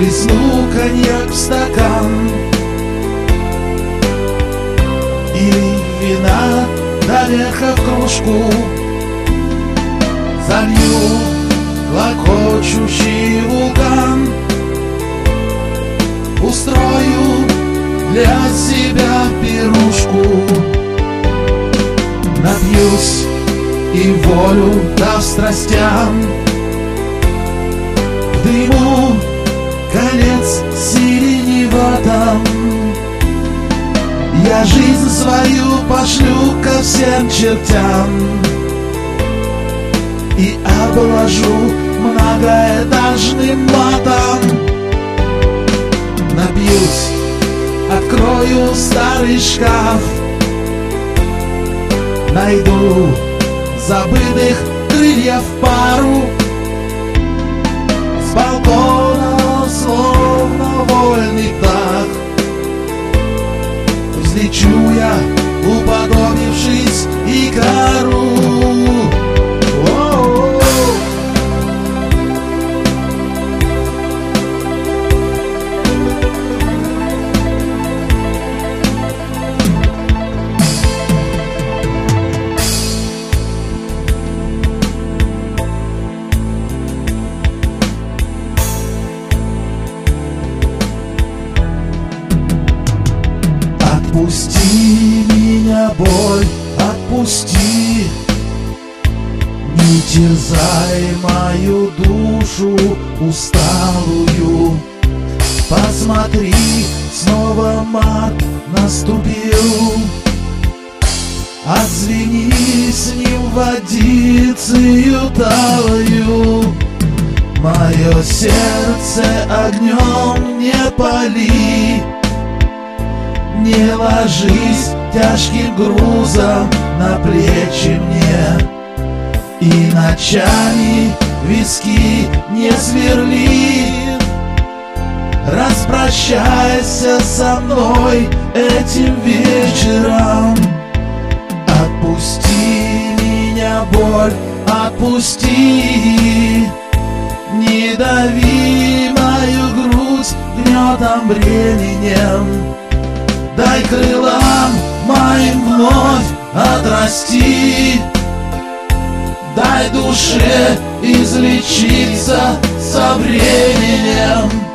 Плесну коньяк в стакан или вина до верха в кружку, залью клокочущий вулкан, устрою для себя пирушку, напьюсь и волю дав страстям, в дыму конец сиреневатом. Я жизнь свою пошлю ко всем чертям и обложу многоэтажным матом. Напьюсь, открою старый шкаф, найду забытых крыльев пару, с балкона словно вольный птах взлечу я, уподобившись Икару. Отпусти меня, боль, отпусти, не терзай мою душу усталую. Посмотри, снова мат наступил, отзвени с ним водицею талою. Мое сердце огнем не пали, не ложись тяжким грузом на плечи мне, и ночами виски не сверли. Распрощайся со мной этим вечером. Отпусти меня, боль, отпусти, не дави мою грудь гнетом бременем. Дай крылам моим вновь отрасти, дай душе излечиться со временем.